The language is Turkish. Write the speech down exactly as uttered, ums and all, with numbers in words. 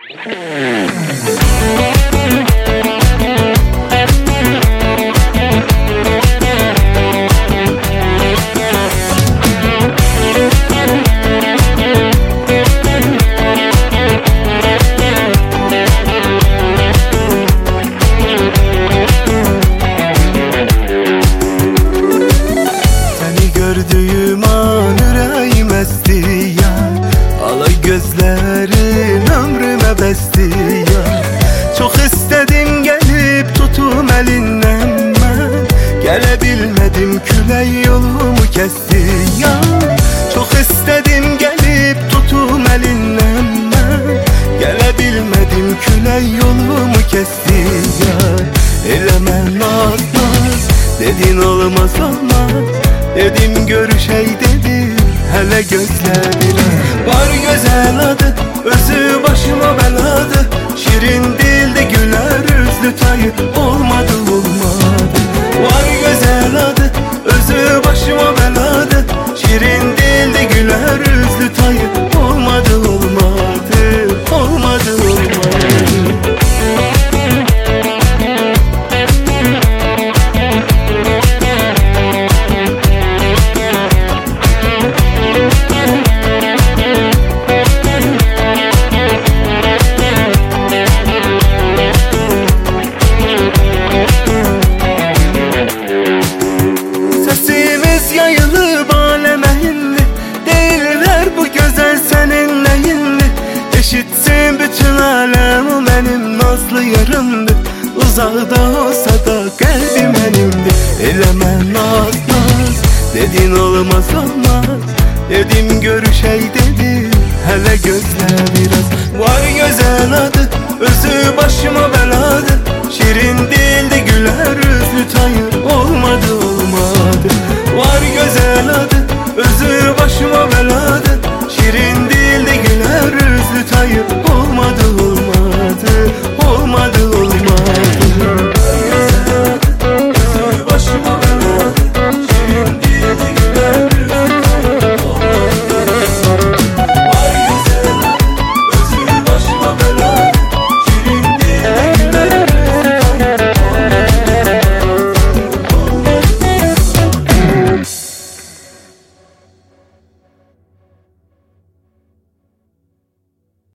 Gördüğüm an yüreğim esti ya, alay gözlerin ömrüme besti ya. Çok istedim gelip tutum elinden ben, gelebilmedim küley yolumu kesti ya. Çok istedim gelip tutum elinden ben, gelebilmedim küley yolumu kesti ya. Eleme naz naz dedin olmaz olmaz, dedim görüşey dedim hele gözlerine. Var güzel adı özü başıma beladı, şirin dildi güler yüzlü tayı olmadı olmadı. Var güzel adı özü başıma beladı, şirin dildi güler yüzlü tayı olmadı olmadı olmadı olmadı. Eşitsin bütün alem o benim nazlı yarımdı, uzakta olsa da kalbim benimdi. Eleme naz naz dedin olmaz olmaz, dedim görüşey dedim hele gözle biraz. Var güzel adı özü başıma beladı, şirin dildi güler yüzlü tayı